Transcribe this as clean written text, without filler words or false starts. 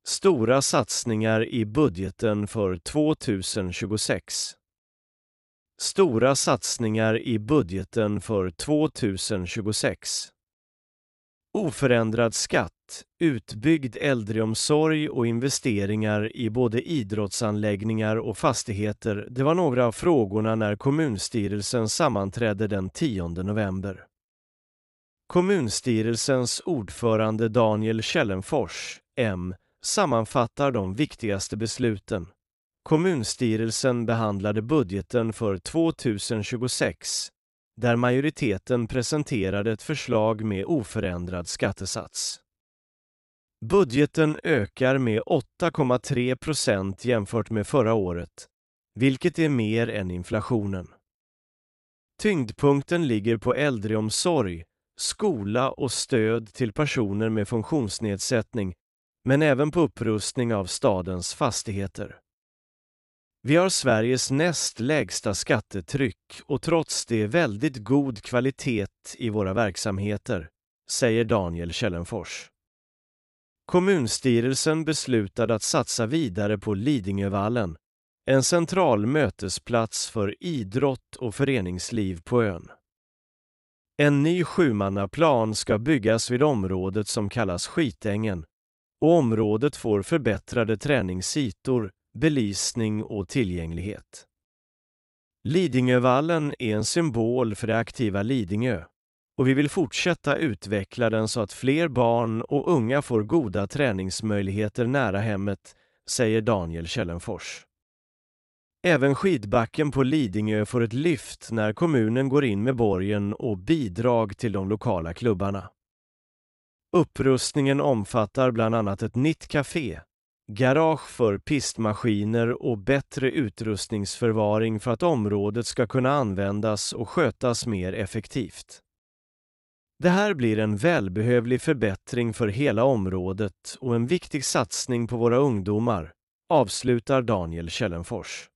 Stora satsningar i budgeten för 2026. Stora satsningar i budgeten för 2026. Oförändrad skatt, utbyggd äldreomsorg och investeringar i både idrottsanläggningar och fastigheter, det var några av frågorna när kommunstyrelsen sammanträdde den 10 november. Kommunstyrelsens ordförande Daniel Källenfors, M, sammanfattar de viktigaste besluten. Kommunstyrelsen behandlade budgeten för 2026, där majoriteten presenterade ett förslag med oförändrad skattesats. Budgeten ökar med 8,3% jämfört med förra året, vilket är mer än inflationen. Tyngdpunkten ligger på äldreomsorg, skola och stöd till personer med funktionsnedsättning, men även på upprustning av stadens fastigheter. Vi har Sveriges näst lägsta skattetryck och trots det väldigt god kvalitet i våra verksamheter, säger Daniel Källenfors. Kommunstyrelsen beslutade att satsa vidare på Lidingövallen, en central mötesplats för idrott och föreningsliv på ön. En ny sjumannaplan ska byggas vid området som kallas Skitängen, och området får förbättrade träningsytor, belysning och tillgänglighet. Lidingövallen är en symbol för det aktiva Lidingö, och vi vill fortsätta utveckla den så att fler barn och unga får goda träningsmöjligheter nära hemmet, säger Daniel Källenfors. Även skidbacken på Lidingö får ett lyft när kommunen går in med borgen och bidrag till de lokala klubbarna. Upprustningen omfattar bland annat ett nytt café, garage för pistmaskiner och bättre utrustningsförvaring för att området ska kunna användas och skötas mer effektivt. Det här blir en välbehövlig förbättring för hela området och en viktig satsning på våra ungdomar, avslutar Daniel Källenfors.